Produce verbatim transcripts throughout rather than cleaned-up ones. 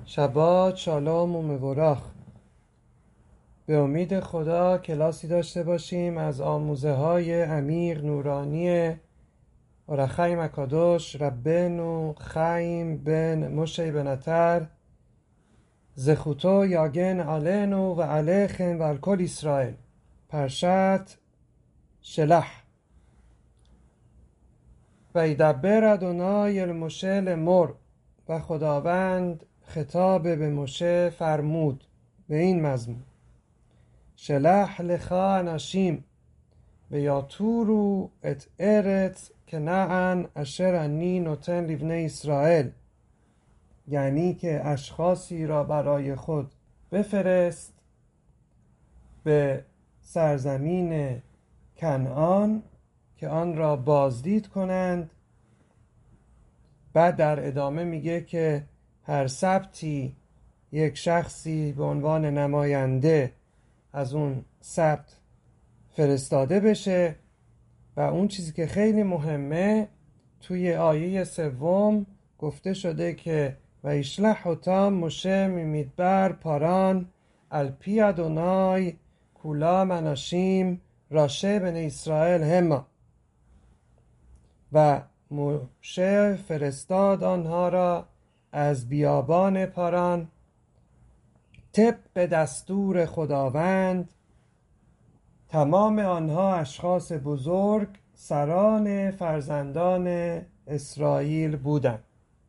شبات شالوم و مبارک. به امید خدا کلاسی داشته باشیم از آموزه های امیر نورانی اور החיים הקדוש ربנו חיים בן משה בן עטר זכותו יגן עלינו ועליכם ועל כל ישראל. פרשת שלח. و یدبر ادونای ال مشه لمر، و خداوند خطاب به مشه فرمود به این مضمون: שלח לך אנשים ויתורו את ארץ כנען אשר אני נותן לבני ישראל. یعنی که اشخاصی را برای خود بفرست به سرزمین کنعان که آن را بازدید کنند. بعد در ادامه میگه که هر سبتی یک شخصی به عنوان نماینده از اون سبت فرستاده بشه. و اون چیزی که خیلی مهمه توی آیه سوم گفته شده که و ایشلح اوتام مشه میمیدبر پاران الپی ادونای کولا مناشیم راشه بن اسرائیل هما. و مشه فرستاد آنها را از بیابان پاران طبق دستور خداوند. تمام آنها اشخاص بزرگ سران فرزندان اسرائیل بودند.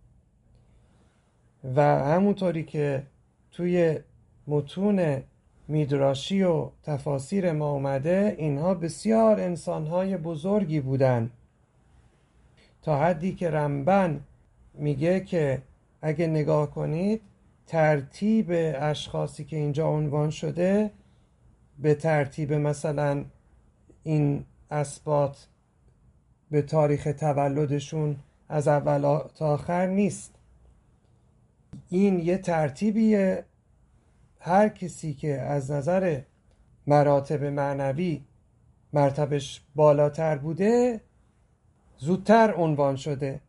و همونطوری که توی متون میدراشی و تفاسیر ما اومده، اینها بسیار انسانهای بزرگی بودند، تا حدی که رمبن میگه که اگه نگاه کنید ترتیب اشخاصی که اینجا عنوان شده به ترتیب مثلا این اسباط به تاریخ تولدشون از اول تا آخر نیست. این یه ترتیبیه، هر کسی که از نظر مراتب معنوی مرتبش بالاتر بوده زودتر عنوان شده،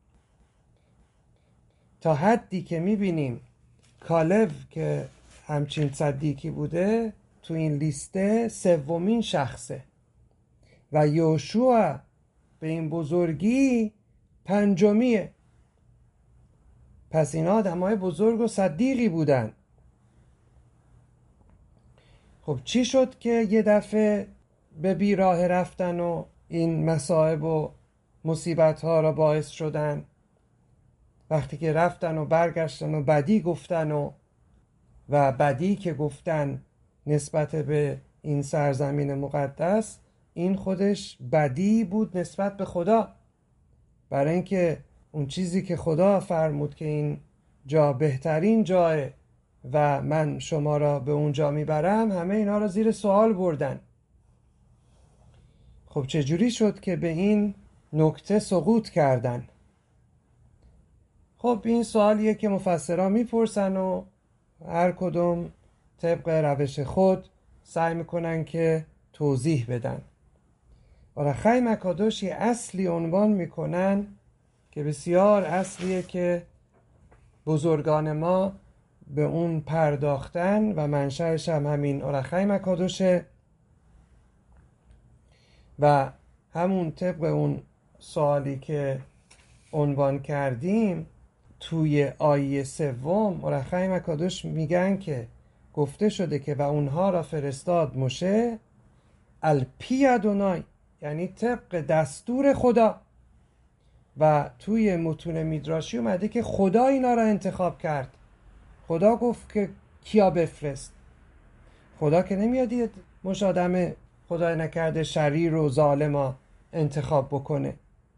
تا حدی که میبینیم کالب که همچین صدیقی بوده تو این لیسته سومین شخصه و یوشوع به این بزرگی پنجمیه. پس این آدمای بزرگ و صدیقی بودن. خب چی شد که یه دفعه به بیراه رفتن و این مصائب و مصیبت ها را باعث شدن؟ وقتی که رفتن و برگشتن و بدی گفتن و و بدی که گفتن نسبت به این سرزمین مقدس، این خودش بدی بود نسبت به خدا، برای اینکه اون چیزی که خدا فرمود که این جا بهترین جاه و من شما را به اون جا میبرم، همه اینا را زیر سوال بردن. خب چجوری شد که به این نکته سقوط کردن؟ خب این سوالیه که مفسران میپرسن و هر کدوم طبق روش خود سعی میکنن که توضیح بدن. اور החיים הקדוش یه اصلی عنوان میکنن که بسیار اصلیه که بزرگان ما به اون پرداختن و منشأش هم همین اور החיים הקדוشه. و همون طبق اون سوالی که عنوان کردیم توی آیه سوم اور החיים הקדוش میگن که گفته شده که و اونها را فرستاد مشه الپی ادونای، یعنی طبق دستور خدا. و توی متون میدراشی اومده که خدا اینا را انتخاب کرد. خدا گفت که کیا بفرست. خدا که نمیاد مش آدم خدای نکرده شریر و ظالما انتخاب بکنه.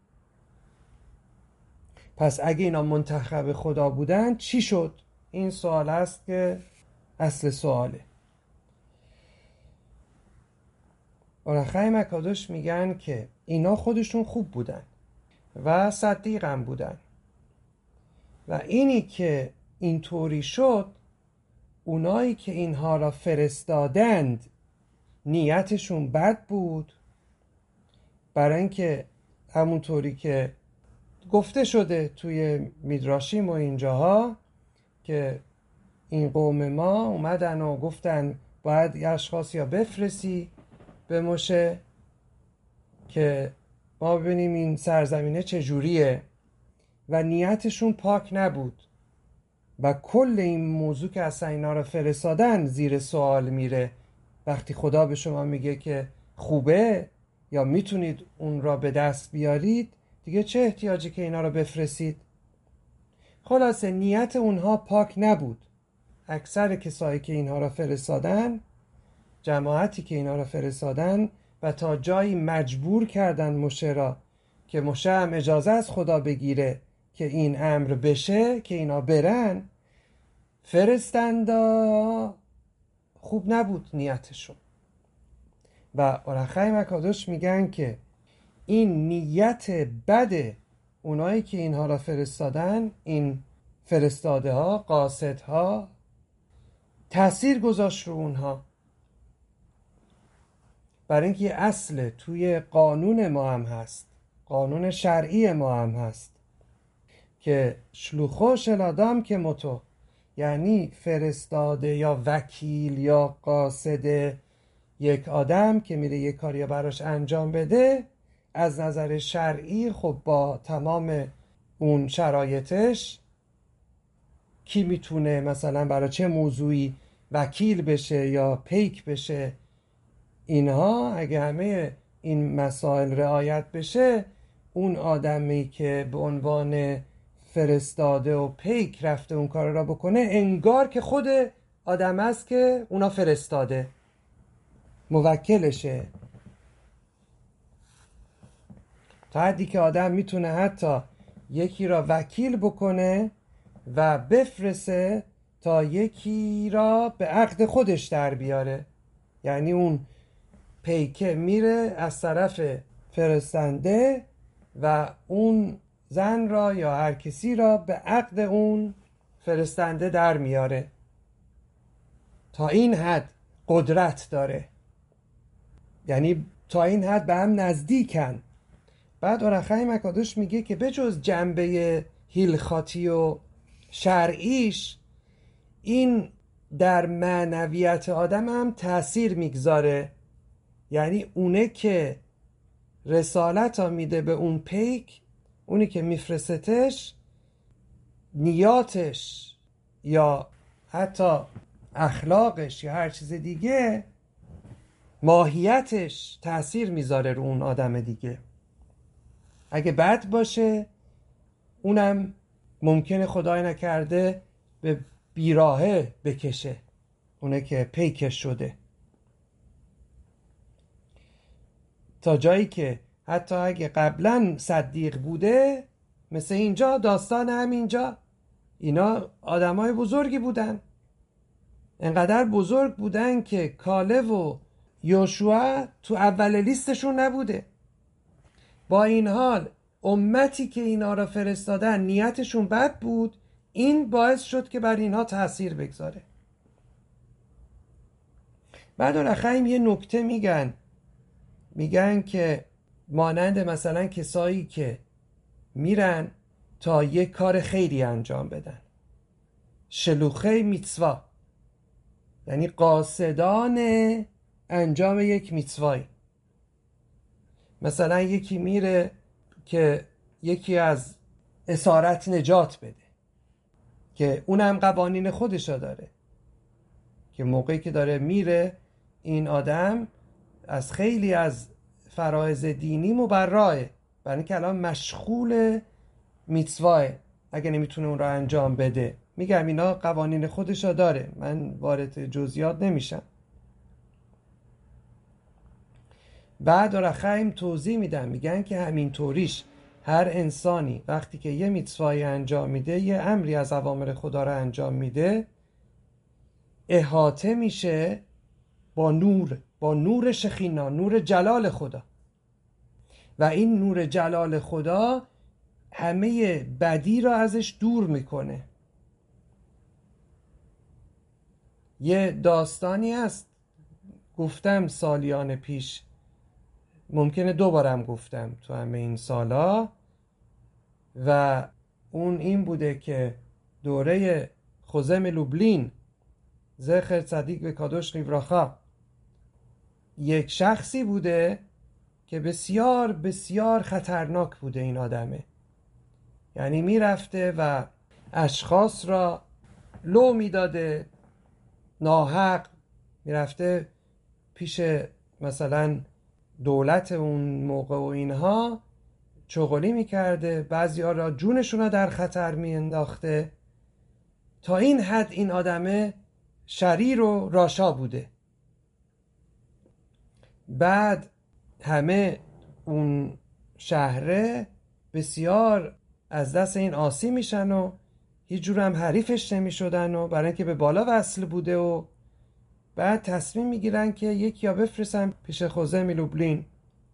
پس اگه اینا منتخب خدا بودن چی شد؟ این سوال است که اصل سواله. اور החיים הקדוش میگن که اینا خودشون خوب بودن و صدیق هم بودن، و اینی که اینطوری شد اونایی که اینها را فرستادند نیتشون بد بود، برای اینکه همونطوری که گفته شده توی میدراشیم و اینجاها که این قوم ما اومدن و گفتن باید یه اشخاص یا بفرستی به موشه که ما ببینیم این سرزمینه چجوریه و نیتشون پاک نبود و کل این موضوع که اصلا اینا رو فرستادن زیر سوال میره. وقتی خدا به شما میگه که خوبه یا میتونید اون را به دست بیارید، دیگه چه احتیاجی که اینا رو بفرستید؟ خلاصه نیت اونها پاک نبود. اکثر کسایی که اینها را فرستادن، جماعتی که اینا را فرستادن و تا جایی مجبور کردن موشه را که موشه هم اجازه از خدا بگیره که این امر بشه که اینا برن، فرستندا خوب نبود نیتشون. و اورخای مکادوش میگن که این نیت بد اونایی که اینها را فرستادن، این فرستاده ها، قاصد ها، تأثیر گذاشت رو اونها. برای اینکه اصل توی قانون ما هم هست، قانون شرعی ما هم هست که شلوخو شلادام که متو، یعنی فرستاده یا وکیل یا قاصد یک آدم که میره یک کاری براش انجام بده، از نظر شرعی خب با تمام اون شرایطش کی میتونه مثلا برای چه موضوعی وکیل بشه یا پیک بشه، اینها اگه همه این مسائل رعایت بشه، اون آدمی که به عنوان فرستاده و پیک رفته اون کار را بکنه، انگار که خود آدم است که اونا فرستاده، موکلشه. تا حدی که آدم میتونه حتی یکی را وکیل بکنه و بفرسته تا یکی را به عقد خودش در بیاره. یعنی اون پیکه میره از طرف فرستنده و اون زن را یا هر کسی را به عقد اون فرستنده در میاره. تا این حد قدرت داره، یعنی تا این حد به هم نزدیکن. بعد اورخای مکادوش میگه که بجز جنبه هیلخاتی و شرعیش، این در معنویت آدم هم تأثیر میگذاره. یعنی اونه که رسالت ها میده به اون پیک، اونی که میفرستش، نیاتش یا حتی اخلاقش یا هر چیز دیگه، ماهیتش تأثیر میذاره رو اون آدم دیگه. اگه بد باشه، اونم ممکنه خدای نکرده به بیراهه بکشه، اونه که پیکش شده، تا جایی که حتی اگه قبلا صدیق بوده، مثل اینجا داستان همینجا، اینا آدمای بزرگی بودن، انقدر بزرگ بودن که کالب و یوشوا تو اول لیستشون نبوده. با این حال امتی که اینا را فرستادن نیتشون بد بود، این باعث شد که بر اینها تأثیر بگذاره. بعد اورخیم یه نکته میگن، میگن که مانند مثلا کسایی که میرن تا یک کار خیری انجام بدن، شلوخه میتسوا، یعنی قاصدان انجام یک میتسوایی. مثلا یکی میره که یکی از اسارت نجات بده، که اونم قوانین خودشا داره، که موقعی که داره میره این آدم از خیلی از فرایض دینی مبراه، برای اینکه الان مشغول میتسواه، اگه نمیتونه اون رو انجام بده. میگم اینا قوانین خودشا داره، من وارد جزئیات نمیشم. بعد اورخیم توضیح میدن، میگن که همین طوریش هر انسانی وقتی که یه میتسوایی انجام میده، یه امری از اوامر خدا رو انجام میده، احاطه میشه با نور، با نور شخینا، نور جلال خدا. و این نور جلال خدا همه بدی را ازش دور میکنه. یه داستانی هست، گفتم سالیان پیش، ممکنه دوبارم گفتم تو همه این سالا، و اون این بوده که دوره خزم لوبلین زخر صدیق به کادوش لیوراخا یک شخصی بوده که بسیار بسیار خطرناک بوده. این آدمه یعنی میرفته و اشخاص را لو میداده، ناحق میرفته پیش مثلا دولت اون موقع و اینها چغلی میکرده، بعضی ها را جونشون را در خطر میانداخته. تا این حد این آدمه شریر و راشا بوده. بعد همه اون شهره بسیار از دست این آسی میشن و هیچ جور هم حریفش نمیشدن و برای اینکه به بالا وصل بوده و بعد تصمیم میگیرن که یکی یا بفرستن پیش خزم لوبلین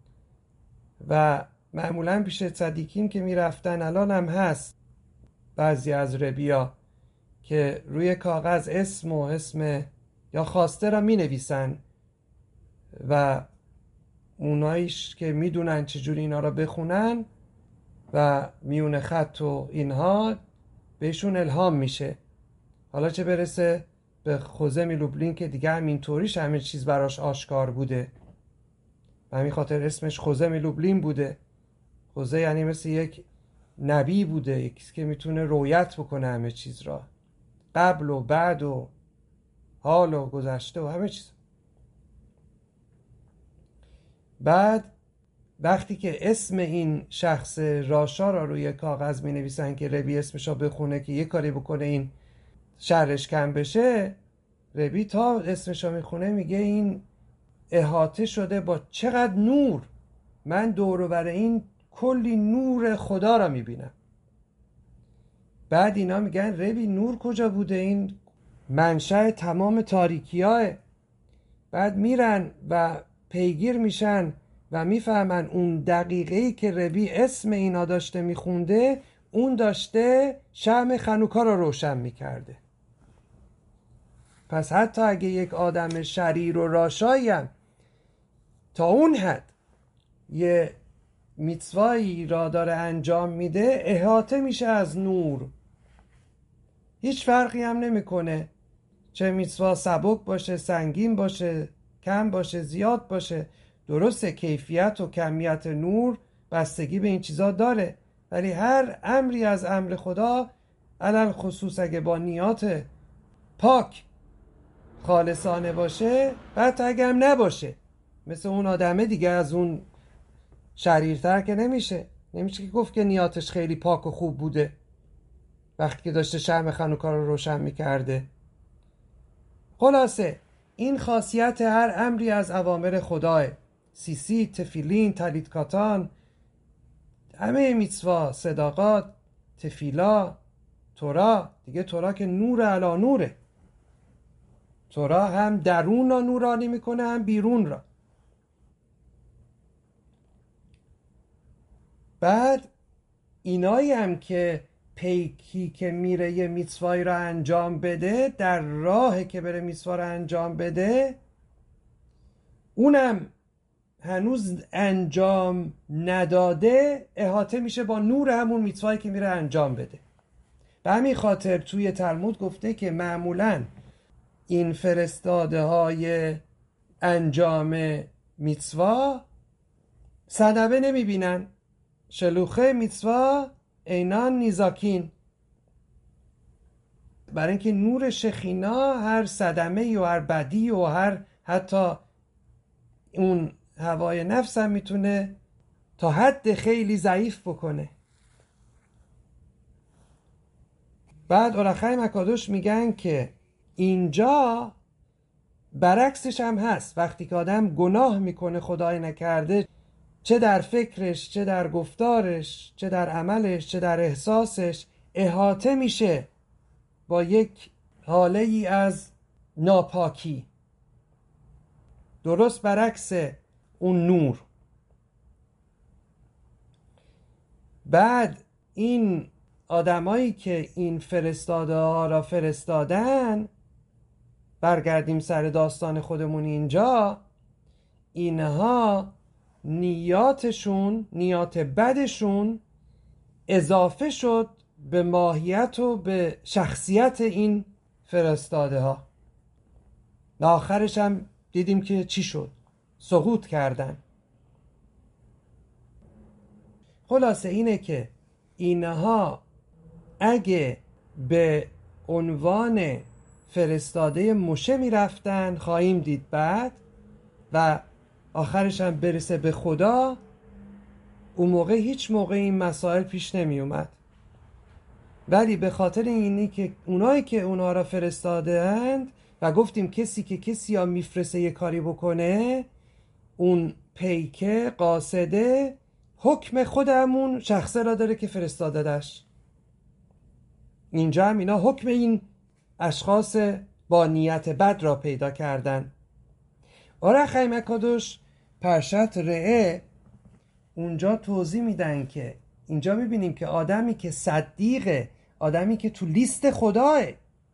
و معمولا پیش صدیقین که میرفتن، الان هم هست بعضی از ربیا که روی کاغذ اسم و اسم یا خواسته را مینویسن و اونایش که میدونن چجوری اینا را بخونن و میون خط و اینها بهشون الهام میشه. حالا چه برسه به خزم لوبلین که دیگه همینطوریش همه چیز براش آشکار بوده و همین خاطر اسمش خزم لوبلین بوده. خوزه یعنی مثل یک نبی بوده، یکی که میتونه رویت بکنه همه چیز را، قبل و بعد و حال و گذشته و همه چیز. بعد وقتی که اسم این شخص راشا را روی کاغذ می نویسن که ربی اسمش را بخونه که یه کاری بکنه این شرش کم بشه، ربی تا اسمش را میخونه میگه این احاطه شده با چقدر نور، من دور و بر این کلی نور خدا را میبینم. بعد اینا میگن ربی نور کجا بوده؟ این منشأ تمام تاریکی های. بعد میرن و پیگیر میشن و میفهمن اون دقیقه‌ای که ربی اسم اینا داشته میخونده اون داشته شمع خانوکا را روشن میکرده. پس حتی اگه یک آدم شریر و راشایم تا اون حد یه میتوایی را داره انجام میده، احاطه میشه از نور، هیچ فرقی هم نمیکنه چه میتوا سبک باشه، سنگین باشه، کم باشه، زیاد باشه. درسته کیفیت و کمیت نور بستگی به این چیزا داره، ولی هر امری از امر خدا علل خصوص اگه با نیات پاک خالصانه باشه، حتی اگه هم نباشه مثل اون آدمه دیگه از اون شریرتر که نمیشه. نمیشه که گفت که نیاتش خیلی پاک و خوب بوده وقتی که داشته شمع خانوکا رو روشن میکرده. خلاصه این خاصیت هر امری از اوامر خداه، سیسی، تفیلین، تلیت کاتان، همه میتوا، صداقات، تفیلا، تورا. دیگه تورا که نور علا نوره، تورا هم درون را نورانی میکنه هم بیرون را. بعد اینایی هم که پیکی که میره یه میتوایی را انجام بده، در راه که بره میتوا را انجام بده، اونم هنوز انجام نداده، احاطه میشه با نور همون میتوایی که میره انجام بده. به همین خاطر توی تلمود گفته که معمولاً این فرستاده های انجام میتوا صدبه نمیبینن. شلوخه میتوا اینان نیزاکین، برای اینکه نور شخینا هر صدمه و هر بدی و هر حتی اون هوای نفس هم میتونه تا حد خیلی ضعیف بکنه. بعد اورخای مکادوش میگن که اینجا برعکسش هم هست. وقتی که آدم گناه میکنه خدای نکرده، چه در فکرش، چه در گفتارش، چه در عملش، چه در احساسش، احاطه میشه با یک حاله ای از ناپاکی، درست برعکس اون نور. بعد این آدمایی که این فرستاده ها را فرستادن، برگردیم سر داستان خودمون اینجا، اینها نیاتشون، نیات بدشون اضافه شد به ماهیت و به شخصیت این فرستاده ها. آخرش هم دیدیم که چی شد، سقوط کردن. خلاصه اینه که اینها اگه به عنوان فرستاده موشه می رفتن خواهیم دید بعد و آخرش هم برسه به خدا، اون موقع هیچ موقع این مسائل پیش نمی اومد. ولی به خاطر اینی که اونایی که اونا را فرستاده اند و گفتیم کسی که کسی ها میفرسته یه کاری بکنه، اون پیکه قاصده حکم خودمون شخصه را داره که فرستادهش. اینجا هم اینا حکم این اشخاص با نیت بد را پیدا کردن. اورخای مکادوش پرشت رعه اونجا توضیح میدن که اینجا میبینیم که آدمی که صدیقه، آدمی که تو لیست خداه،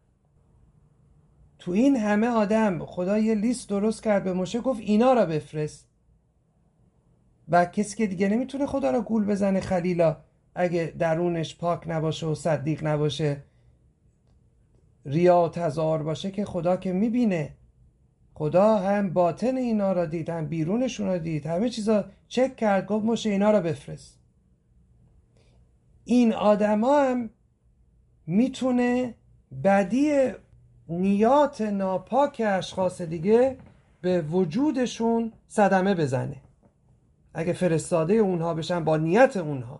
تو این همه آدم خدا یه لیست درست کرد به موشه گفت اینا را بفرست و کسی که دیگه نمیتونه خدا را گول بزنه خلیلا اگه درونش پاک نباشه و صدیق نباشه، ریا و تظاهر باشه، که خدا که میبینه، خدا هم باطن اینا را دید، هم بیرونشون را دید، همه چیزا چک کرد، گفت موشه اینا را بفرست. این آدم هم میتونه بدی نیات ناپاک اشخاص دیگه به وجودشون صدمه بزنه اگه فرستاده اونها بشن با نیت اونها.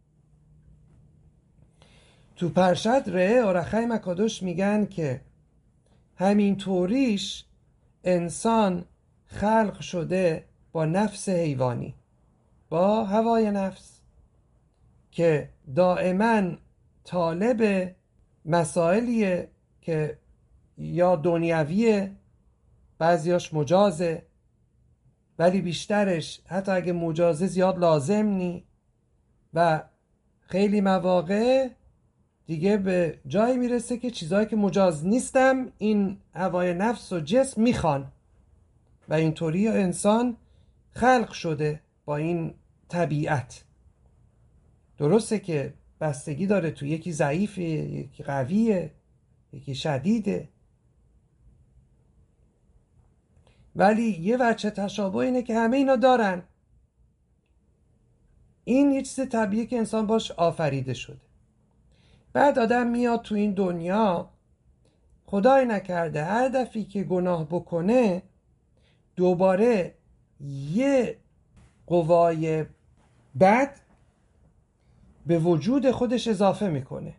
تو پرشت ره اورخای مکادوش میگن که همین طوریش انسان خلق شده با نفس حیوانی، با هوای نفس که دائما طالب مسائلیه که یا دنیویه، بعضیاش مجازه، ولی بیشترش حتی اگه مجازه زیاد لازم نی و خیلی مواقع دیگه به جایی میرسه که چیزایی که مجاز نیستم این هوای نفس و جسم میخوان و اینطوری انسان خلق شده با این طبیعت. درسته که بستگی داره، تو یکی ضعیفه، یکی قویه، یکی شدیده، ولی یه وجه تشابه اینه که همه اینا دارن. این یه چیز طبیعیه که انسان باش آفریده شده. بعد آدم میاد تو این دنیا، خدای نکرده هر دفعی که گناه بکنه دوباره یه قوای بد به وجود خودش اضافه میکنه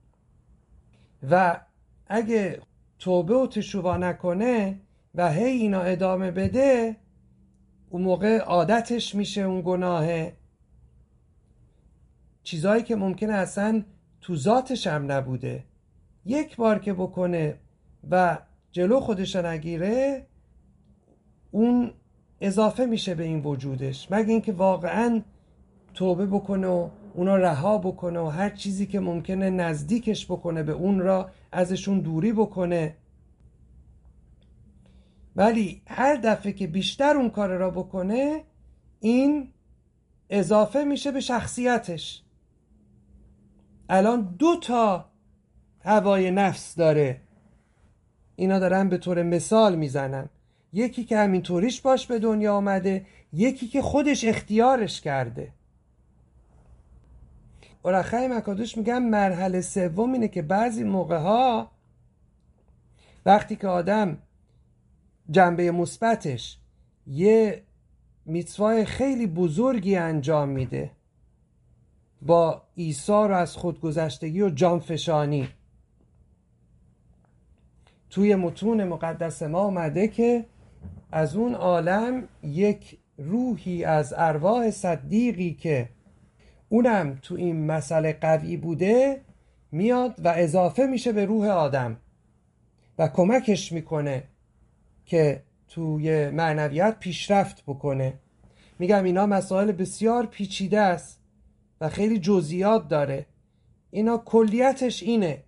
و اگه توبه و تشویق نکنه و هی اینا ادامه بده، اون موقع عادتش میشه اون گناهه، چیزایی که ممکنه اصلا تو ذاتش هم نبوده، یک بار که بکنه و جلو خودش نگیره اون اضافه میشه به این وجودش، مگه اینکه واقعا توبه بکنه و اونا رها بکنه و هر چیزی که ممکنه نزدیکش بکنه به اون را ازشون دوری بکنه. ولی هر دفعه که بیشتر اون کار را بکنه این اضافه میشه به شخصیتش. الان دو تا هوای نفس داره، اینا دارن به طور مثال میزنن، یکی که همینطوریش باش به دنیا آمده، یکی که خودش اختیارش کرده. اورخای مکادوش میگن مرحله سوم اینه که بعضی موقع ها وقتی که آدم جنبه مثبتش یه میتوای خیلی بزرگی انجام میده با ایثار و از خودگذشتگی و جانفشانی، توی متون مقدس ما اومده که از اون عالم یک روحی از ارواح صدیقی که اونم تو این مسئله قوی بوده میاد و اضافه میشه به روح آدم و کمکش میکنه که توی معنویت پیشرفت بکنه. میگم اینا مسائل بسیار پیچیده است و خیلی جزئیات داره. اینا کلیتش اینه.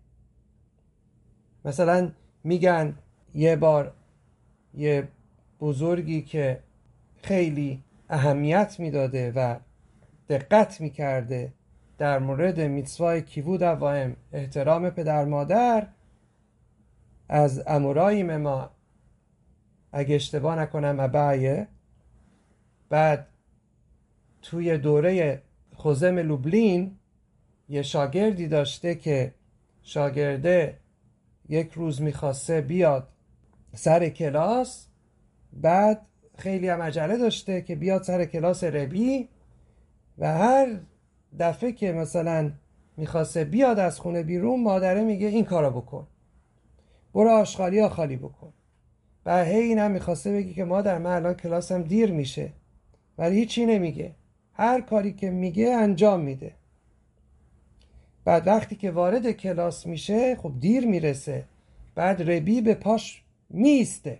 مثلا میگن یه بار یه بزرگی که خیلی اهمیت میداده و دقت میکرده در مورد میتسوای کیوود اوائم، احترام پدر مادر، از اموراییم ما، اگه اشتباه نکنم ابعیه، بعد توی دوره خوزم لوبلین یه شاگردی داشته که شاگرده یک روز میخواسته بیاد سر کلاس، بعد خیلی هم عجله داشته که بیاد سر کلاس ربی و هر دفعه که مثلا میخواسته بیاد از خونه بیرون مادره میگه این کارا بکن، برو آشغالی ها خالی بکن. و هی اینم میخواسته بگی که مادر من الان کلاسم دیر میشه، ولی هیچی نمیگه، هر کاری که میگه انجام میده. بعد وقتی که وارد کلاس میشه خب دیر میرسه، بعد ربی به پاش میسته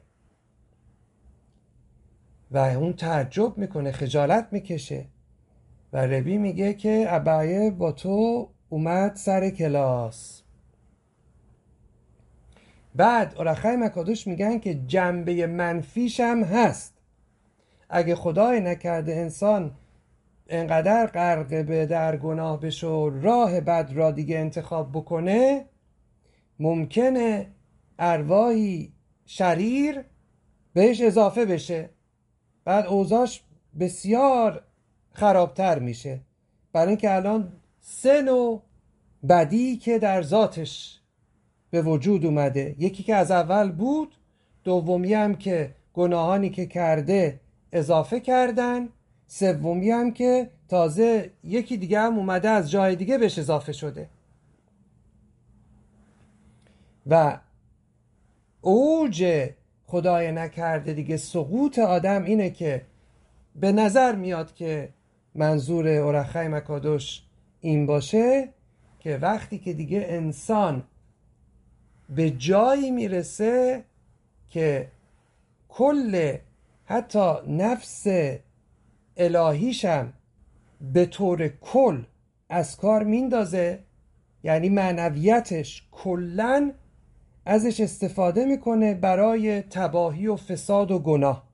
و اون تعجب میکنه، خجالت میکشه و ربی میگه که ابعیه با تو اومد سر کلاس. بعد اورخای مکادوش میگن که جنبه منفیش هم هست. اگه خدای نکرده انسان انقدر غرق به در گناه بشه و راه بد را دیگه انتخاب بکنه، ممکنه ارواحی شریر بهش اضافه بشه، بعد اوضاعش بسیار خرابتر میشه. برای اینکه الان سه نوع بدی که در ذاتش به وجود اومده، یکی که از اول بود، دومی هم که گناهانی که کرده اضافه کردن، سومی هم که تازه یکی دیگه هم اومده از جای دیگه بهش اضافه شده. و اوج خدای نکرده دیگه سقوط آدم اینه که به نظر میاد که منظور اورخای مکادوش این باشه که وقتی که دیگه انسان به جایی میرسه که کل حتی نفس الهیشم به طور کل از کار میندازه، یعنی معنویتش کلن ازش استفاده میکنه برای تباهی و فساد و گناه.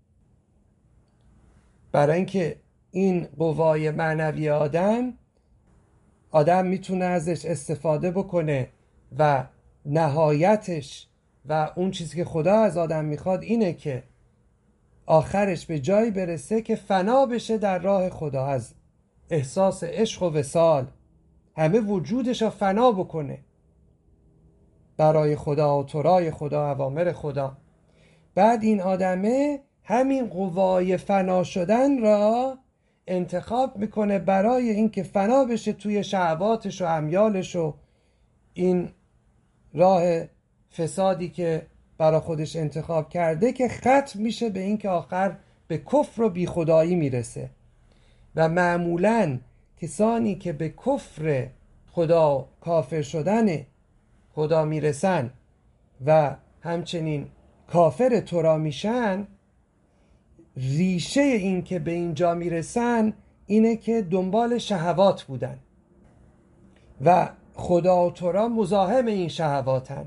برای اینکه این قوای معنوی آدم آدم میتونه ازش استفاده بکنه و نهایتش و اون چیزی که خدا از آدم میخواد اینه که آخرش به جایی برسه که فنا بشه در راه خدا، از احساس عشق و وصال همه وجودش رو فنا بکنه برای خدا و تورای خدا، اوامر خدا. بعد این آدمه همین قوای فنا شدن را انتخاب میکنه برای اینکه فنا بشه توی شهواتش و امیالش و این راه فسادی که برای خودش انتخاب کرده، که ختم میشه به اینکه آخر به کفر و بی خدایی میرسه. و معمولاً کسانی که به کفر خدا، کافر شدن خدا میرسن و همچنین کافر تورا میشن، ریشه این که به اینجا میرسن اینه که دنبال شهوات بودن و خدا و تورا مزاحم این شهواتن.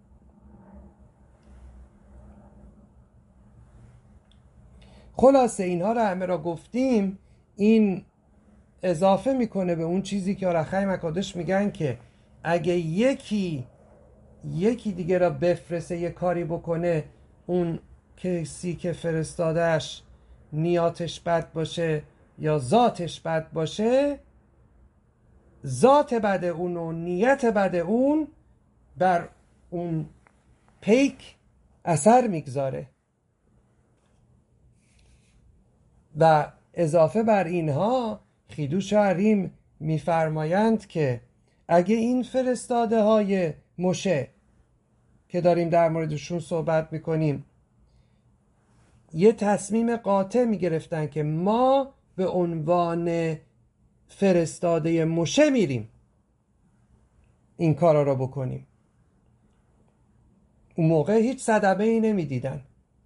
خلاصه اینها رو همه را گفتیم. این اضافه میکنه به اون چیزی که اورخای مکادش میگن که اگه یکی یکی دیگه را بفرسته یه کاری بکنه، اون کسی که فرستادش نیاتش بد باشه یا ذاتش بد باشه، ذات بد اون و نیت بد اون بر اون پیک اثر میگذاره. و اضافه بر اینها خیدوش حریم میفرمایند که اگه این فرستاده های مشه که داریم در موردشون صحبت میکنیم یه تصمیم قاطع میگرفتن که ما به عنوان فرستاده مشه میریم این کارا را بکنیم، اون موقع هیچ صدمه ای نمیدیدن،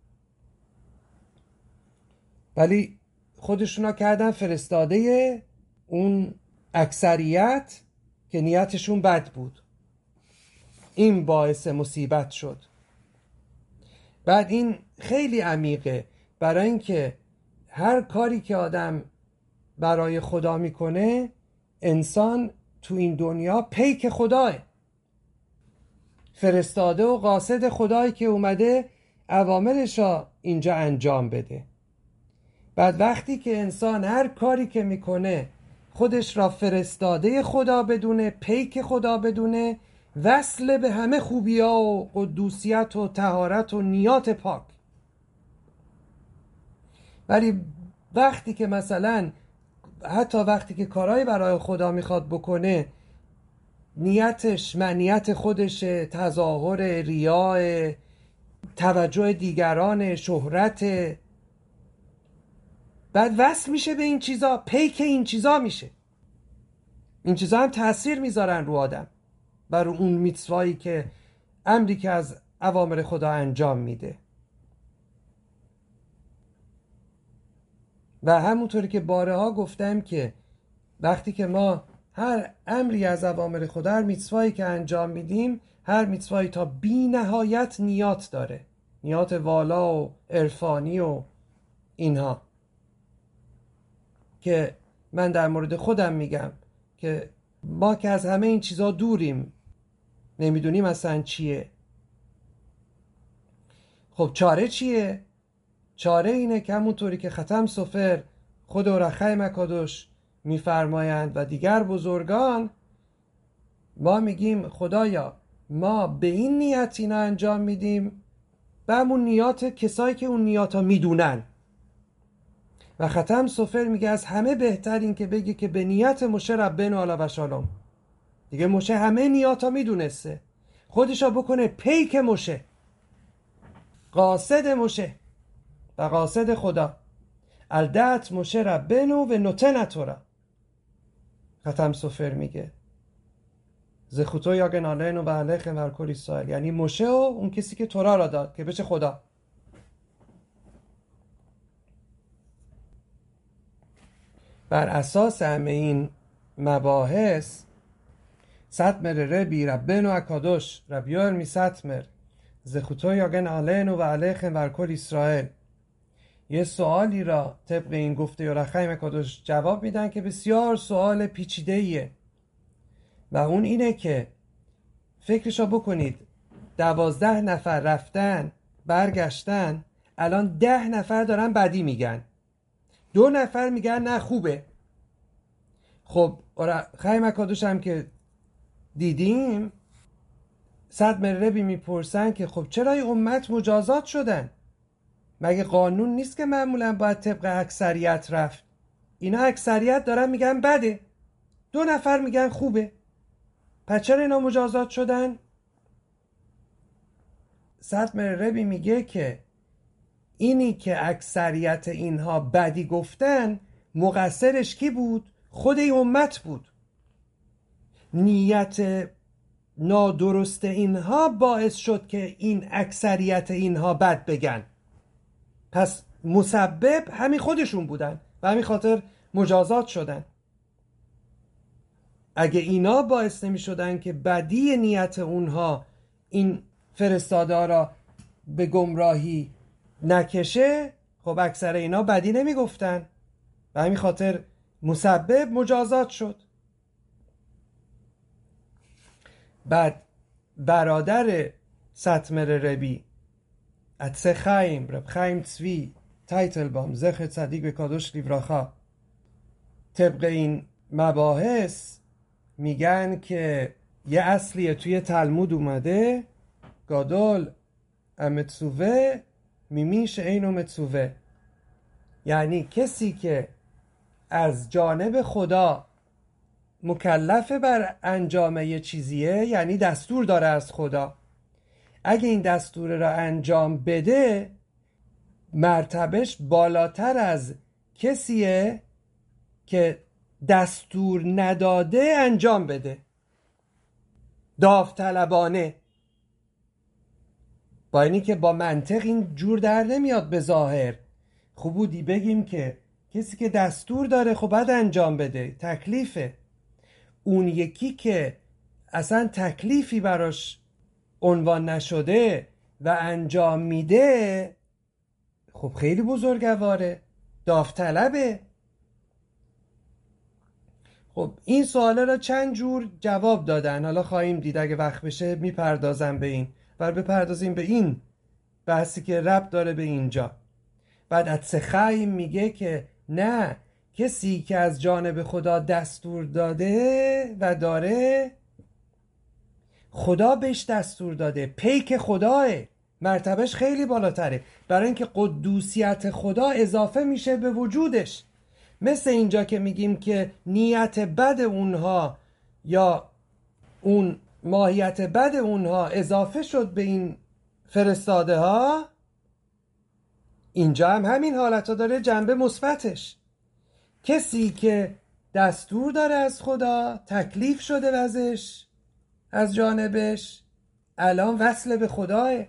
ولی خودشونا کردن فرستاده اون اکثریت که نیتشون بد بود. این باعث مصیبت شد. بعد این خیلی عمیقه، برای اینکه هر کاری که آدم برای خدا میکنه، انسان تو این دنیا پیک خداه. فرستاده و قاصد خدایی که اومده اوامرش را اینجا انجام بده. بعد وقتی که انسان هر کاری که میکنه خودش را فرستاده خدا بدونه، پیک خدا بدونه، وصل به همه خوبی ها و قدوسیت و طهارت و نیات پاک. ولی وقتی که مثلا حتی وقتی که کارهای برای خدا میخواد بکنه نیتش معنیت خودش، تظاهر، ریاء، توجه دیگران، شهرت، بعد وصل میشه به این چیزا، پیک این چیزا میشه. این چیزا هم تأثیر میذارن رو آدم، بر اون میتوایی که امری که از اوامر خدا انجام میده. و همونطوری که بارها گفتم که وقتی که ما هر امری از اوامر خدا، هر میتوایی که انجام میدیم، هر میتوایی تا بی نهایت نیات داره، نیات والا و عرفانی و اینها، که من در مورد خودم میگم که ما که از همه این چیزا دوریم، نمیدونیم اصلا چیه. خب چاره چیه؟ چاره اینه که همونطوری که ختم سفر خود اورخای مکادوش میفرمایند و دیگر بزرگان، ما میگیم خدایا ما به این نیت اینا انجام میدیم، به همون نیات کسایی که اون نیات ها میدونن. و ختم سفر میگه از همه بهتر این که بگه که به نیت مشه ربنا علی و شالوم. دیگه مشه همه نیات ها میدونسته، خودشا بکنه پیک مشه، قاصد مشه و قاصد خدا. الدعت مشه ربنو و نوتن تورا. ختم سفر میگه زخوتو یا گنالینو و علیخ و کل اسرائیل، یعنی مشه و اون کسی که تورا را داد که بشه خدا. بر اساس همه این مباحث ستمر ربی ربنو اکادوش ربیار می ستمر زخوتو یا گنالینو و علیخ و کل اسرائیل یه سوالی را طبق این گفته اورخای مکادوش جواب میدن که بسیار سوال پیچیده ایه، و اون اینه که فکرشو بکنید دوازده نفر رفتن برگشتن، الان ده نفر دارن بدی میگن، دو نفر میگن نه خوبه. خب اورخای مکادوش هم که دیدیم صد مربی میپرسن که خب چرا این امت مجازات شدن؟ مگه قانون نیست که معمولا باید طبق اکثریت رفت؟ اینا اکثریت دارن میگن بده، دو نفر میگن خوبه، پس چرا اینا مجازات شدن؟ صد مربی میگه که اینی که اکثریت اینها بدی گفتن مقصرش کی بود؟ خود این امت بود. نیت نادرست اینها باعث شد که این اکثریت اینها بد بگن، پس مسبب همین خودشون بودن و همین خاطر مجازات شدن. اگه اینا باعث نمی شدن که بدی نیت اونها این فرستاده را به گمراهی نکشه، خب اکثر اینا بدی نمی گفتن و همین خاطر مسبب مجازات شد. بعد برادر ستمر ربی اتسه خیم رب خیم چوی تایتلبام زخر صدیق به کادوش لیوراخا طبق این مباحث میگن که یه اصلیه توی تلمود اومده گادول امتسوه میمیش اینو متسوه، یعنی کسی که از جانب خدا مکلف بر انجام یه چیزیه، یعنی دستور داره از خدا، اگه این دستور را انجام بده مرتبش بالاتر از کسیه که دستور نداده انجام بده داوطلبانه. با اینی که با منطق این جور در نمیاد به ظاهر، خوب بودی بگیم که کسی که دستور داره خب باید انجام بده، تکلیفه. اون یکی که اصلا تکلیفی براش عنوان نشده و انجام میده، خب خیلی بزرگواره، داوطلبه. خب این سوالا را چند جور جواب دادن، حالا خواهیم دید اگه وقت بشه میپردازم به این و بپردازیم به این بحثی که ربط داره به اینجا. بعد اتسخایم میگه که نه، کسی که از جانب خدا دستور داده و داره، خدا بهش دستور داده، پیک خداه، مرتبهش خیلی بالاتره، برای اینکه قدوسیت خدا اضافه میشه به وجودش. مثل اینجا که میگیم که نیت بد اونها یا اون ماهیت بد اونها اضافه شد به این فرستاده ها، اینجا هم همین حالت ها داره جنبه مثبتش. کسی که دستور داره از خدا، تکلیف شده وزش از جانبش، الان وصل به خداه،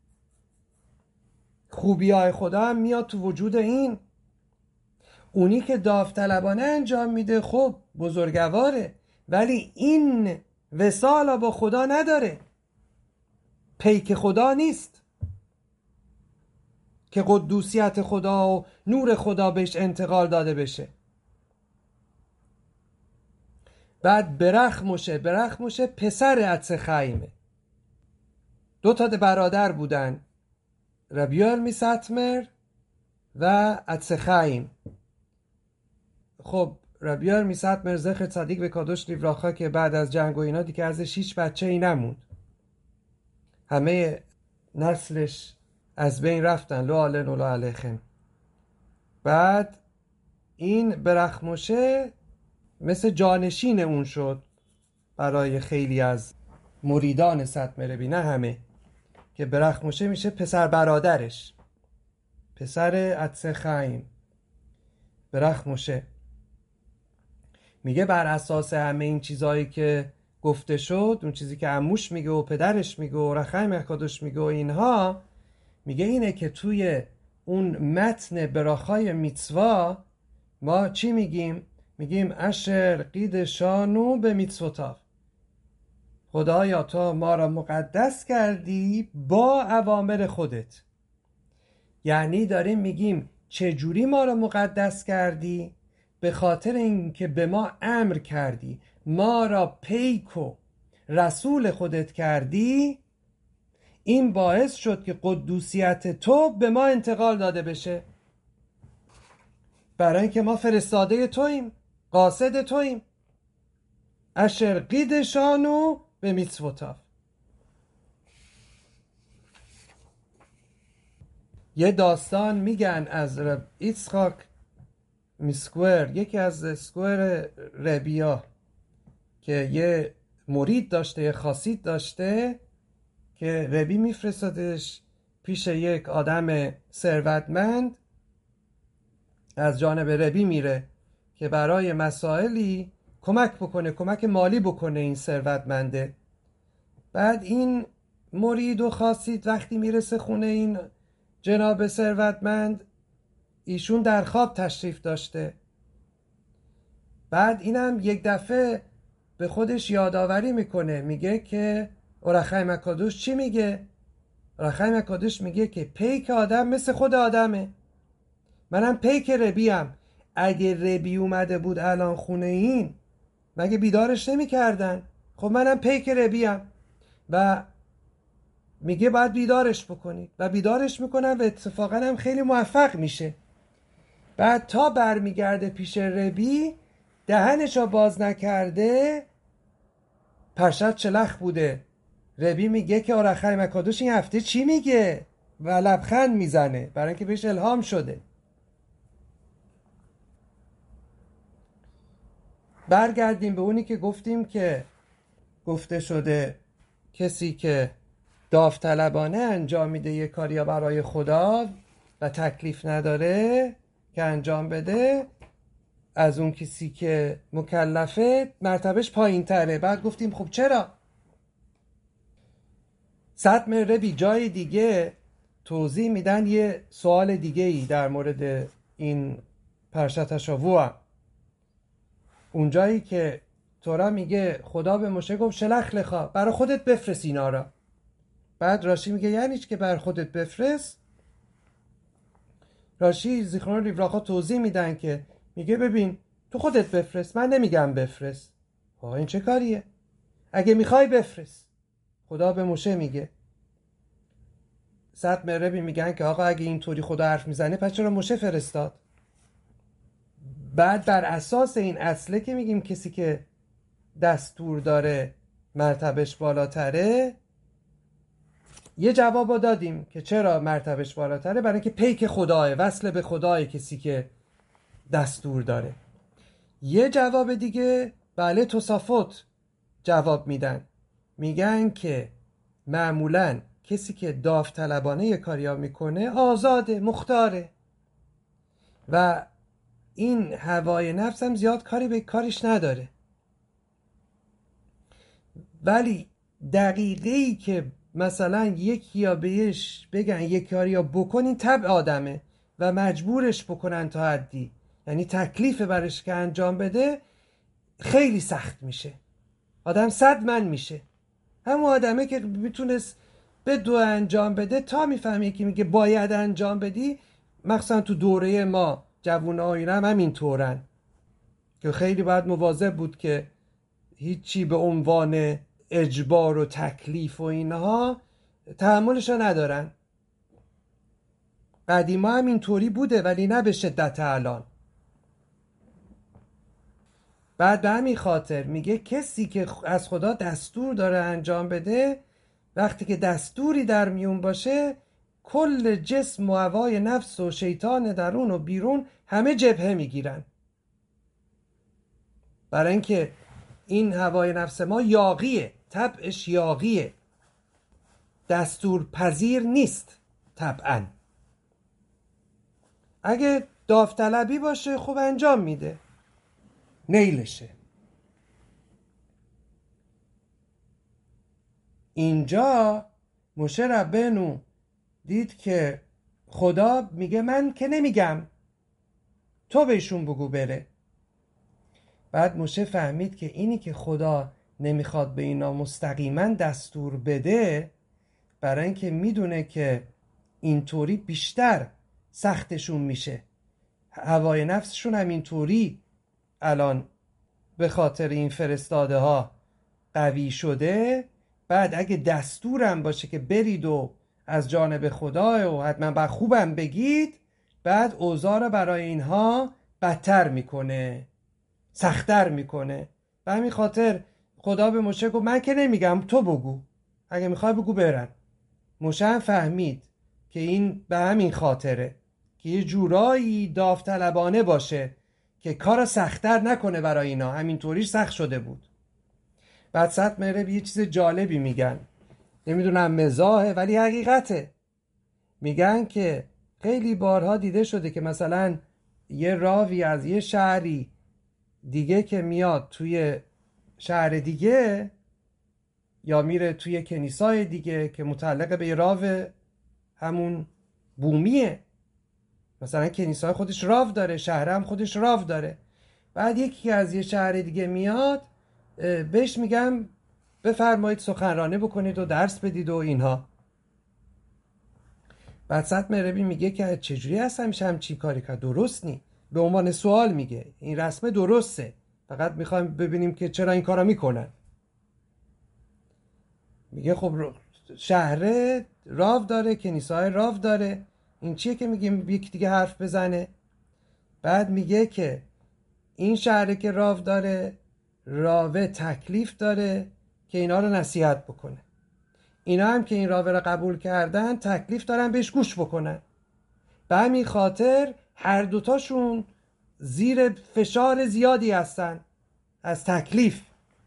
خوبی های خدا هم میاد تو وجود این. اونی که داوطلبانه انجام میده خب بزرگواره، ولی این وصال با خدا نداره، پیک خدا نیست که قدوسیت خدا و نور خدا بهش انتقال داده بشه. بعد برخموشه، برخموشه پسر اتسخایمه، دو تا برادر بودن، ربیال میساتمر و اتسخایم. خب ربیال میساتمر زخر صدیق به کادوش لیوراخا که بعد از جنگ و اینا دیگه ازش هیچ بچه ای نموند، همه نسلش از بین رفتن، لو آلن و لو علیخن. بعد این برخموشه مثل جانشین اون شد برای خیلی از مریدان ساتمربی، نه همه، که برخموشه میشه پسر برادرش، پسر اتسخایم برخموشه. میگه بر اساس همه این چیزایی که گفته شد، اون چیزی که عموش میگه و پدرش میگه و رخایم اکادوش میگه و اینها، میگه اینه که توی اون متن براخای میتسوا ما چی میگیم؟ میگیم اشر قید شانو به میتسوتاف، خدایا تو ما را مقدس کردی با اوامر خودت. یعنی داریم میگیم چجوری ما را مقدس کردی؟ به خاطر اینکه به ما امر کردی، ما را پیک و رسول خودت کردی، این باعث شد که قدوسیت تو به ما انتقال داده بشه، برای اینکه ما فرستاده توییم، قاصد توییم. اشر قید شانو به میتسوتاف. یه داستان میگن از رب ایسخاک میسکور، یکی از اسکور ربیا، که یه مرید داشته، یه خاصیت داشته که ربی میفرستادش پیش یک آدم ثروتمند، از جانب ربی میره که برای مسائلی کمک بکنه، کمک مالی بکنه این ثروتمنده. بعد این مرید و خاصیت وقتی میرسه خونه این جناب ثروتمند، ایشون در خواب تشریف داشته. بعد اینم یک دفعه به خودش یادآوری میکنه، میگه که اورخایم اکادوش چی میگه؟ اورخایم اکادوش میگه که پیک آدم مثل خود آدمه، منم پیک ربیم. اگه ربی اومده بود الان خونه این، مگه بیدارش نمی کردن؟ خب منم پیک ربیم و میگه باید بیدارش بکنید و بیدارش میکنن و اتفاقا هم خیلی موفق میشه. بعد تا برمیگرده پیش ربی، دهنشو باز نکرده، پرشت چلخ بوده. ربی میگه که اورخایم اکادوش این هفته چی میگه و لبخند میزنه برای اینکه بهش الهام شده. برگردیم به اونی که گفتیم که گفته شده کسی که داوطلبانه انجام میده یه کاری برای خدا و تکلیف نداره که انجام بده، از اون کسی که مکلفه مرتبهش پایین تره. بعد گفتیم خب چرا؟ ساتمر ربی جای دیگه توضیح میدن یه سوال دیگه ای در مورد این پرشت هاشاووا. اون جایی که تورا میگه خدا به موشه گفت شلخ لخا، برای خودت بفرست اینا را. بعد راشی میگه یعنی چی که برای خودت بفرست؟ راشی زیخرون لیوراخا توضیح میدن که میگه ببین تو خودت بفرست، من نمیگم بفرست. آقا این چه کاریه؟ اگه میخوای بفرست. خدا به موشه میگه. صد مربی میگن که آقا اگه اینطوری خدا حرف میزنه پس چرا موشه فرستاد؟ بعد بر اساس این اصله که میگیم کسی که دستور داره مرتبش بالاتره، یه جواب دادیم که چرا مرتبش بالاتره، برای اینکه پیک خداه، وصل به خدای کسی که دستور داره. یه جواب دیگه بله تصافت جواب میدن، میگن که معمولاً کسی که داوطلبانه یه کاریا میکنه آزاده، مختاره و این هوای نفس هم زیاد کاری به کارش نداره. ولی دقیقه‌ای که مثلا یکی یا بهش بگن یک کاری یا بکنین طبع آدمه و مجبورش بکنن تا حدی، یعنی تکلیف برش که انجام بده خیلی سخت میشه، آدم صد من میشه. همون آدمه که میتونست به دو انجام بده تا میفهمی که میگه باید انجام بدی. مخصوصا تو دوره ما جوون آینه هم همین طورن که خیلی باید مواظب بود که هیچی به عنوان اجبار و تکلیف و اینها تحملش رو ندارن. قدیما هم اینطوری بوده ولی نه به شدت الان. بعد به همین خاطر میگه کسی که از خدا دستور داره انجام بده، وقتی که دستوری در میون باشه کل جسم و هوای نفس و شیطان درون و بیرون همه جبهه میگیرن، برای اینکه این هوای نفس ما یاغیه، طبعش یاغیه، دستور پذیر نیست طبعا. اگه داوطلبی باشه خوب انجام میده، نیلشه. اینجا موشه ربنو دید که خدا میگه من که نمیگم، تو بهشون بگو بره. بعد موشه فهمید که اینی که خدا نمیخواد به اینا مستقیما دستور بده، برای اینکه میدونه که اینطوری بیشتر سختشون میشه، هوای نفسشون هم اینطوری الان به خاطر این فرستاده ها قوی شده. بعد اگه دستورم باشه که برید و از جانب خدا و حتما با خوبم بگید، بعد اوضاع رو برای اینها بدتر میکنه، سخت‌تر میکنه. به همین خاطر خدا به موشه گفت من که نمیگم، تو بگو، اگه میخوای بگو برن. موشه هم فهمید که این به همین خاطره که یه جورایی داوطلبانه باشه که کار سخت‌تر نکنه برای اینا، همینطوریش سخت شده بود. بعد صد مهره یه چیز جالبی میگن، نمیدونم مزاحه ولی حقیقته. میگن که خیلی بارها دیده شده که مثلا یه راوی از یه شهری دیگه که میاد توی شهر دیگه یا میره توی کنیسای دیگه که متعلق به یه راو همون بومیه، مثلا کنیسای خودش راو داره، شهر هم خودش راو داره، بعد یکی از یه شهر دیگه میاد بهش میگم بفرمایید سخنرانی بکنید و درس بدید و اینها. بعد صد مربی میگه که چجوری هستم میشه همچین کاری کرد، درست نی، به عنوان سوال میگه این رسمه درسته، فقط میخوایم ببینیم که چرا این کارا میکنن. میگه خب شهر راو داره، کنیسای راو داره، این چیه که میگیم یک دیگه حرف بزنه؟ بعد میگه که این شهر که راو داره، راوه تکلیف داره که اینا رو نصیحت بکنه، اینا هم که این راوه رو قبول کردن تکلیف دارن بهش گوش بکنن. به همین خاطر هر دوتاشون زیر فشار زیادی هستن از تکلیف.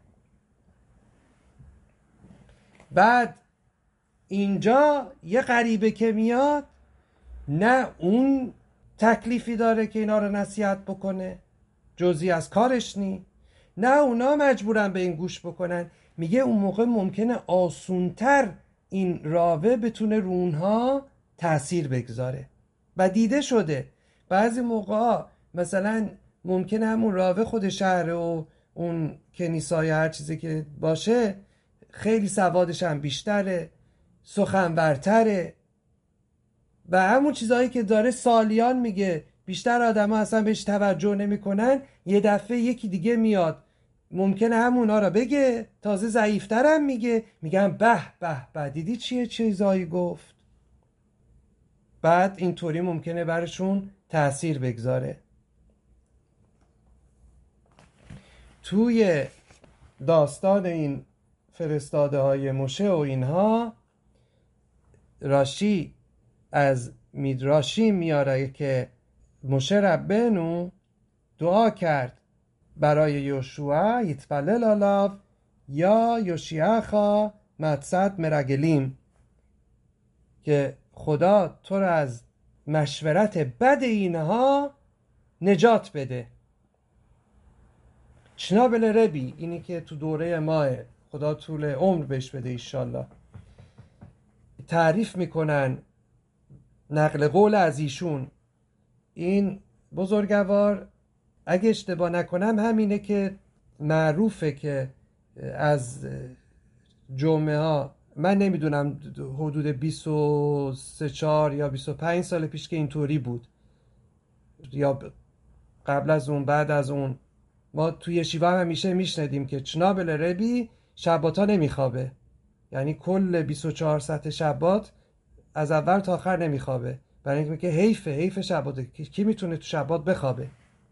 بعد اینجا یه غریبه که میاد، نه اون تکلیفی داره که اینا رو نصیحت بکنه، جزئی از کارش نی، نه اونا مجبورن به این گوش بکنن. میگه اون موقع ممکنه آسونتر این راوه بتونه رو اونها تأثیر بگذاره. و دیده شده بعضی موقع مثلا ممکنه همون راوه خود شهر و اون کنیسای هر چیزی که باشه خیلی سوادش هم بیشتره، سخنورتره و همون چیزهایی که داره سالیان میگه بیشتر آدم ها اصلا بهش توجه نمی کنن، یه دفعه یکی دیگه میاد ممکنه همونا را بگه، تازه ضعیفترم میگه، میگن به به به دیدی چیه چیزایی گفت. بعد اینطوری ممکنه برشون تأثیر بگذاره. توی داستان این فرستاده های موشه و اینها، راشی از میدراشی میاره که موشه ربنو دعا کرد برای یوشوع یتپلل علیو یا یوشیاخا متصد مرگلیم، که خدا تو را از مشورت بد اینها نجات بده. چنابل ربی، اینی که تو دوره ماه، خدا طول عمر بهش بده ایشالله، تعریف میکنن نقل قول از ایشون. این بزرگوار اگه اشتباه نکنم همینه که معروفه که از جمعه ها، من نمیدونم حدود بیست و سه چهار یا بیست و پنج سال پیش که اینطوری بود یا قبل از اون بعد از اون، ما توی شیوا هم همیشه میشنیدیم که چنابل ربی شباتا نمیخوابه، یعنی کل بیست و چهار ساعت شبات از اول تا آخر نمیخوابه، برای اینکه میگه حیفه حیف شباته، کی میتونه تو شبات بخوابه.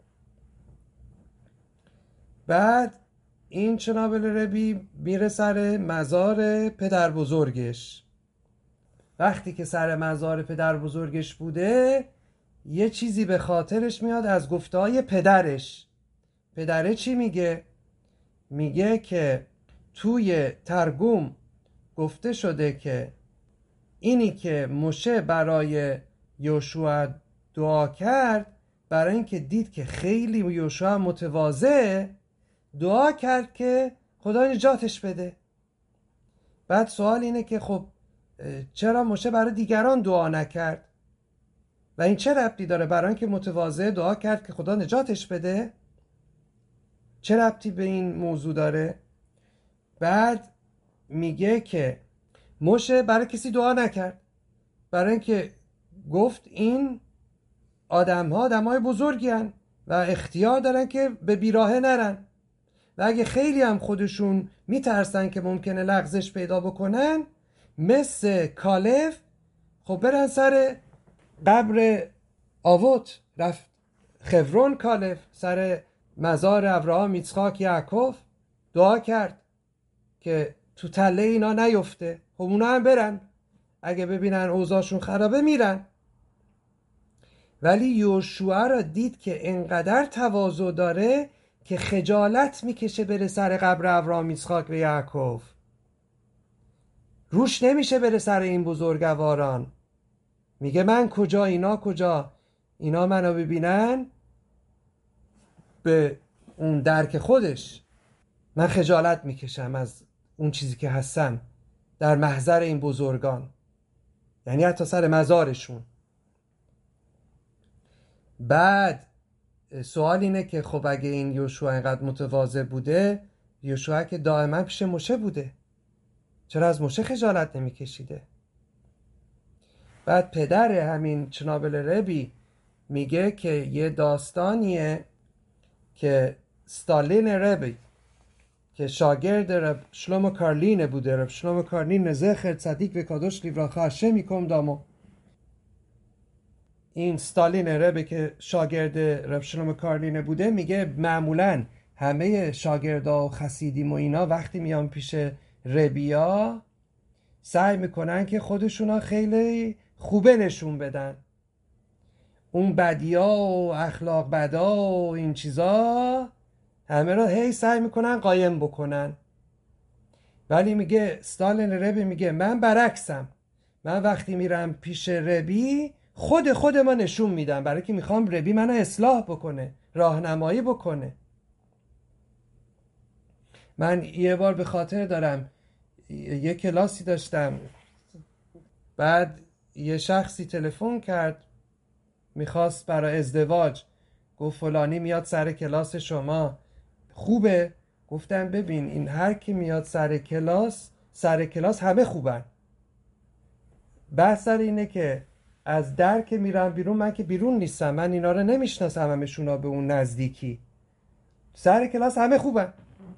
بعد این چنابل ربی میره سر مزار پدر بزرگش. وقتی که سر مزار پدر بزرگش بوده، یه چیزی به خاطرش میاد از گفته‌های پدرش. پدره چی میگه؟ میگه که توی ترگوم گفته شده که اینی که موشه برای یوشوع دعا کرد، برای اینکه دید که خیلی یوشوع متواضعه، دعا کرد که خدا نجاتش بده. بعد سوال اینه که خب چرا موشه برای دیگران دعا نکرد و این چه ربطی داره؟ برای اینکه متواضع دعا کرد که خدا نجاتش بده، چه ربطی به این موضوع داره؟ بعد میگه که موشه برای کسی دعا نکرد، برای اینکه گفت این آدم ها آدم های بزرگی هن و اختیار دارن که به بیراهه نرن، و اگه خیلی هم خودشون میترسن که ممکنه لغزش پیدا بکنن، مثل کالف، خب برن سر قبر آوت. رفت خبرون کالف، سر مزار ابراهام، ایسحاق، یعقوب، دعا کرد که تو تله اینا نیفته. خب اونا هم برن، اگه ببینن اوضاعشون خرابه میرن. ولی یوشوع را دید که انقدر تواضع داره که خجالت میکشه بره سر قبر ابراهام، ایسحاق و یعقوب، روش نمیشه بره سر این بزرگواران. میگه من کجا اینا کجا، اینا منو ببینن به اون درک خودش، من خجالت میکشم از اون چیزی که هستم در محضر این بزرگان، یعنی حتی سر مزارشون. بعد سوال اینه که خب اگه این یوشوع اینقدر متواضع بوده، یوشوع که دائما پیش موشه بوده، چرا از موشه خجالت نمیکشیده؟ بعد پدر همین چنابل ربی میگه که یه داستانیه که ستالین ربی که شاگرد رب شلومو کارلین بوده، رب شلومو کارلین زخر صدیق و کادوش لیوراخا هشه میکم دامو، این ستالین ربی که شاگرد رب شلومو کارلین بوده، میگه معمولا همه شاگردا و خسیدیم و اینا وقتی میان پیش ربیا سعی میکنن که خودشونا خیلی خوبه نشون بدن، اون بدیا و اخلاق بدا و این چیزا همه را هی سعی میکنن قایم بکنن. ولی میگه ستالین ربی میگه من برعکسم، من وقتی میرم پیش ربی خود خود ما نشون میدم، برای که میخوام ربی منو اصلاح بکنه، راهنمایی بکنه. من یه بار به خاطر دارم یه کلاسی داشتم، بعد یه شخصی تلفن کرد میخواست برای ازدواج، گفت فلانی میاد سر کلاس شما خوبه؟ گفتم ببین این هر کی میاد سر کلاس، سر کلاس همه خوبن، بحث سر اینه که از در که میرم بیرون، من که بیرون نیستم، من اینا رو نمیشناسم همشونا به اون نزدیکی، سر کلاس همه خوبن.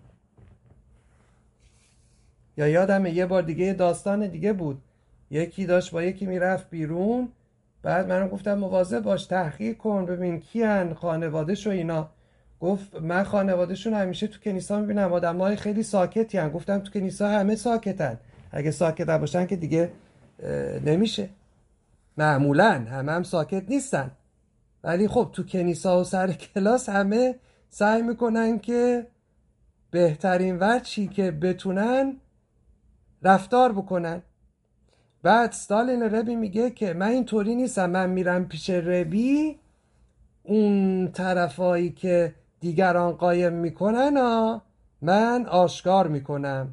یا یادمه یه بار دیگه داستان دیگه بود، یکی داشت با یکی میرفت بیرون، بعد منم گفتم مواظب باش، تحقیق کن ببین کیان، خانواده‌ش و اینا. گفت من خانواده‌شون همیشه تو کنیسا میبینم آدمای خیلی ساکتی هن. گفتم تو کنیسا همه ساکتن، اگه ساکت باشن که دیگه نمیشه. معمولا همه هم ساکت نیستن، ولی خب تو کنیسا و سر کلاس همه سعی میکنن که بهترین وجهی که بتونن رفتار بکنن. بعد ستالین ربی میگه که من اینطوری نیستم، من میرم پیش ربی، اون طرفایی که دیگران قایم میکنن ها من آشکار میکنم.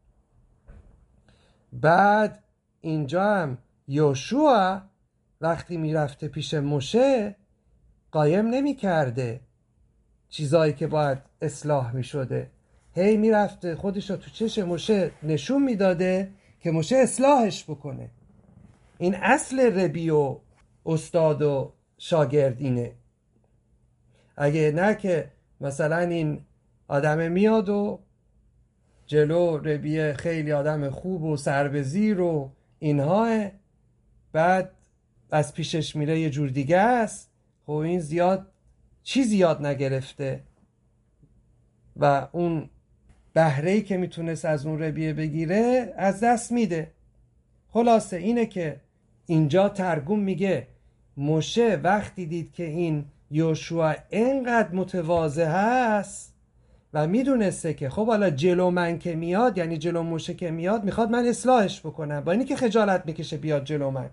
بعد اینجا هم یوشوا وقتی میرفته پیش موشه قایم نمیکرده چیزایی که باید اصلاح میشده، هی میرفته خودشو تو چش موشه نشون میداده که موشه اصلاحش بکنه. این اصل ربی و استاد و شاگرد اینه. اگه نه که مثلا این آدم میاد و جلو ربی خیلی آدم خوب و سربزیر و اینها، بعد از پیشش میره یه جور دیگه است، خب این زیاد چیزی یاد نگرفته و اون بهره‌ای که میتونست از اون ربیه بگیره از دست میده. خلاصه اینه که اینجا ترگم میگه موشه وقتی دید که این یوشوا اینقدر متواضع هست و میدونسته که خب حالا جلو من که میاد، یعنی جلو موشه که میاد میخواد من اصلاحش بکنم، با اینی که خجالت میکشه بیاد جلو من،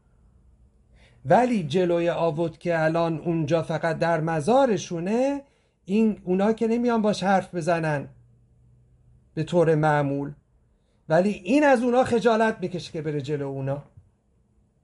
ولی جلوی آوت که الان اونجا فقط در مزارشونه، این اونا که نمیان باش حرف بزنن به طور معمول، ولی این از اونا خجالت میکشه که بره جلو اونا.